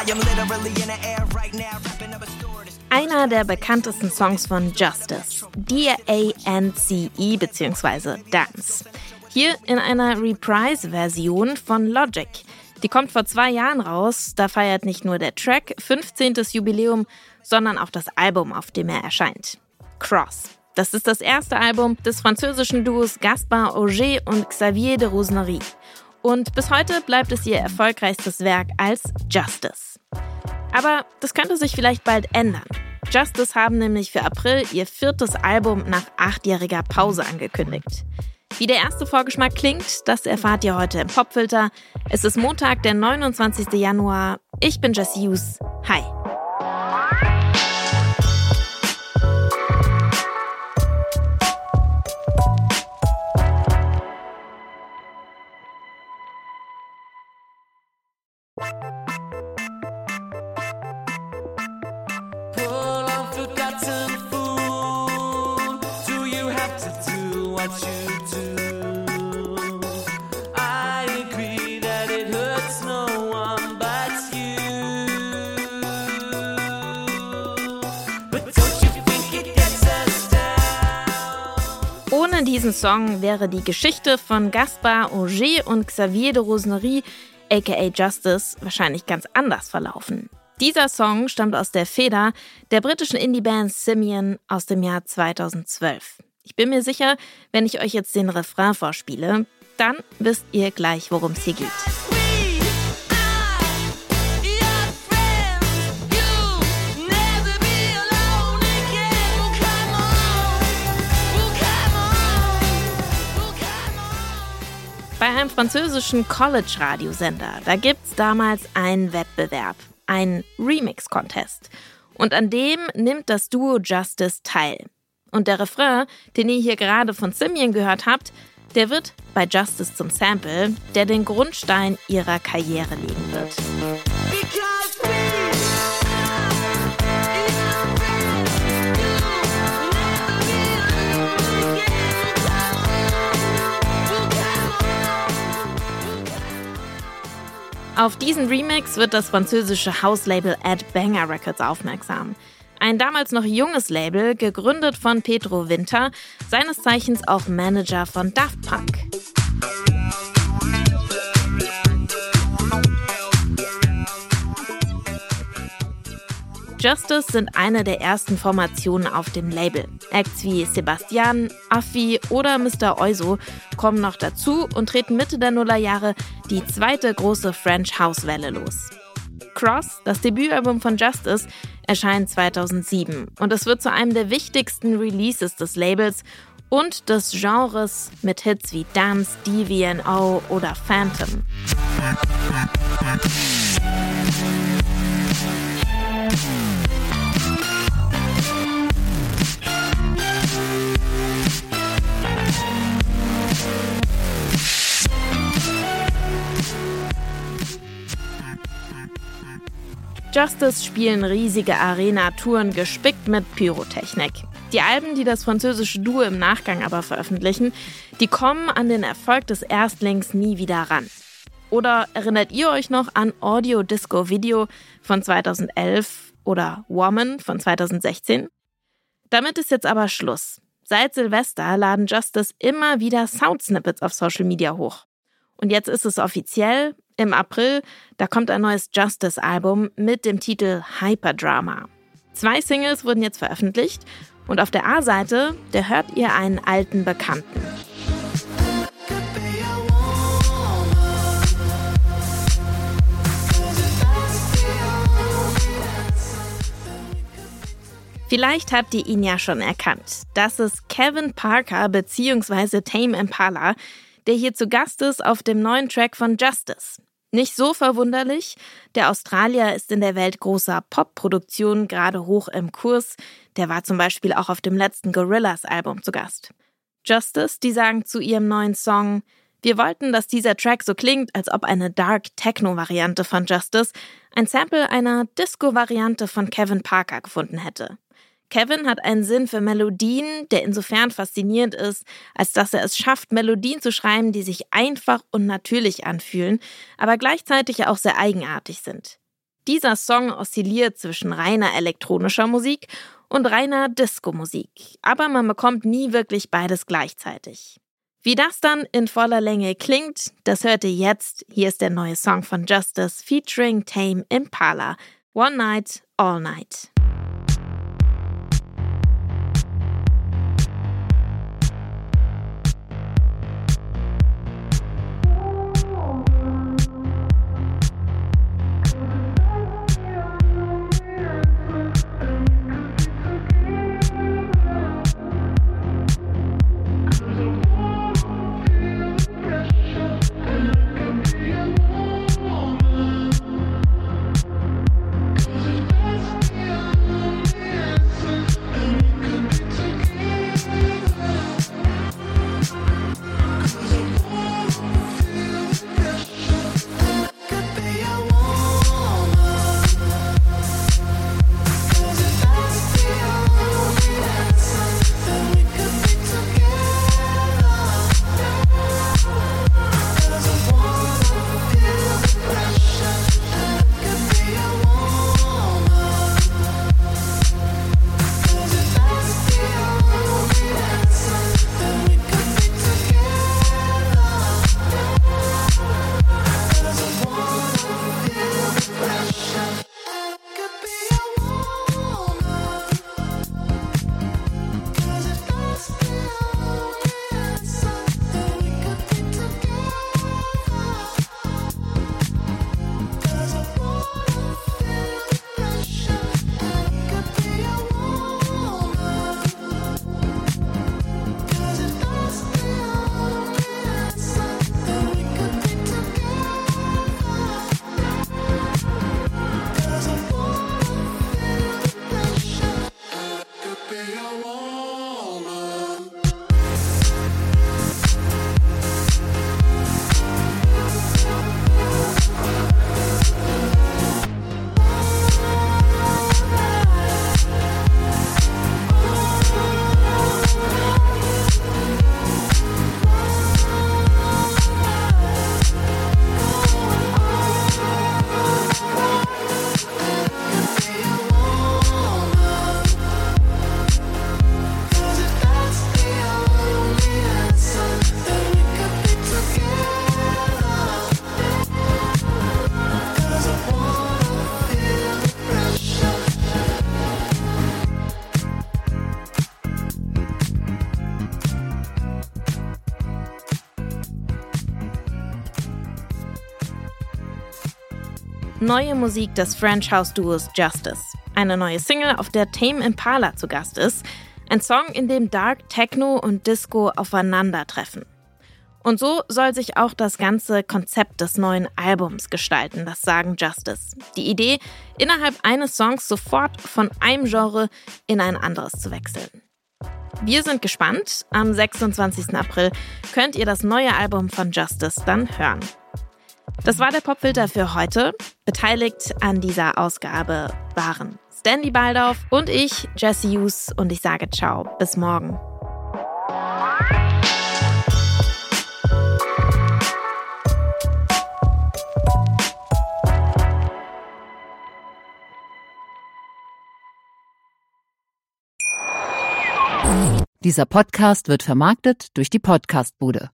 Einer der bekanntesten Songs von Justice, D.A.N.C.E. bzw. Dance. Hier in einer Reprise-Version von Logic. Die kommt vor 2 Jahren raus, da feiert nicht nur der Track 15. Jubiläum, sondern auch das Album, auf dem er erscheint. Cross. Das ist das erste Album des französischen Duos Gaspard Auger und Xavier de Rosnery. Und bis heute bleibt es ihr erfolgreichstes Werk als Justice. Aber das könnte sich vielleicht bald ändern. Justice haben nämlich für April ihr 4. Album nach 8-jähriger Pause angekündigt. Wie der erste Vorgeschmack klingt, das erfahrt ihr heute im Popfilter. Es ist Montag, der 29. Januar. Ich bin Jessie Hughes. Hi. Ohne diesen Song wäre die Geschichte von Gaspard Auger und Xavier de Rosnery, aka Justice, wahrscheinlich ganz anders verlaufen. Dieser Song stammt aus der Feder der britischen Indie-Band Simian aus dem Jahr 2012. Ich bin mir sicher, wenn ich euch jetzt den Refrain vorspiele, dann wisst ihr gleich, worum es hier geht. Bei einem französischen College-Radiosender, da gibt's damals einen Wettbewerb, einen Remix-Contest. Und an dem nimmt das Duo Justice teil. Und der Refrain, den ihr hier gerade von Simian gehört habt, der wird bei Justice zum Sample, der den Grundstein ihrer Karriere legen wird. Auf diesen Remix wird das französische Hauslabel Ed Banger Records aufmerksam. Ein damals noch junges Label, gegründet von Pedro Winter, seines Zeichens auch Manager von Daft Punk. Justice sind eine der ersten Formationen auf dem Label. Acts wie Sebastian, Affi oder Mr. Oizo kommen noch dazu und treten Mitte der Nullerjahre die zweite große French House-Welle los. Cross, das Debütalbum von Justice, erscheint 2007 und es wird zu einem der wichtigsten Releases des Labels und des Genres mit Hits wie Dance, DVNO oder Phantom. Justice spielen riesige Arena-Touren gespickt mit Pyrotechnik. Die Alben, die das französische Duo im Nachgang aber veröffentlichen, die kommen an den Erfolg des Erstlings nie wieder ran. Oder erinnert ihr euch noch an Audio Disco Video von 2011 oder Woman von 2016? Damit ist jetzt aber Schluss. Seit Silvester laden Justice immer wieder Soundsnippets auf Social Media hoch. Und jetzt ist es offiziell, im April, da kommt ein neues Justice-Album mit dem Titel Hyperdrama. 2 Singles wurden jetzt veröffentlicht und auf der A-Seite, da hört ihr einen alten Bekannten. Vielleicht habt ihr ihn ja schon erkannt. Das ist Kevin Parker bzw. Tame Impala, der hier zu Gast ist auf dem neuen Track von Justice. Nicht so verwunderlich, der Australier ist in der Welt großer Pop-Produktionen gerade hoch im Kurs. Der war zum Beispiel auch auf dem letzten Gorillaz-Album zu Gast. Justice, die sagen zu ihrem neuen Song: Wir wollten, dass dieser Track so klingt, als ob eine Dark-Techno-Variante von Justice ein Sample einer Disco-Variante von Kevin Parker gefunden hätte. Kevin hat einen Sinn für Melodien, der insofern faszinierend ist, als dass er es schafft, Melodien zu schreiben, die sich einfach und natürlich anfühlen, aber gleichzeitig auch sehr eigenartig sind. Dieser Song oszilliert zwischen reiner elektronischer Musik und reiner Disco-Musik, aber man bekommt nie wirklich beides gleichzeitig. Wie das dann in voller Länge klingt, das hört ihr jetzt. Hier ist der neue Song von Justice featuring Tame Impala, One Night, All Night. Neue Musik des French House-Duos Justice. Eine neue Single, auf der Tame Impala zu Gast ist. Ein Song, in dem Dark, Techno und Disco aufeinandertreffen. Und so soll sich auch das ganze Konzept des neuen Albums gestalten, das sagen Justice. Die Idee, innerhalb eines Songs sofort von einem Genre in ein anderes zu wechseln. Wir sind gespannt. Am 26. April könnt ihr das neue Album von Justice dann hören. Das war der Popfilter für heute. Beteiligt an dieser Ausgabe waren Stanley Baldauf und ich, Jesse Hughes, und ich sage ciao, bis morgen. Dieser Podcast wird vermarktet durch die Podcast-Bude.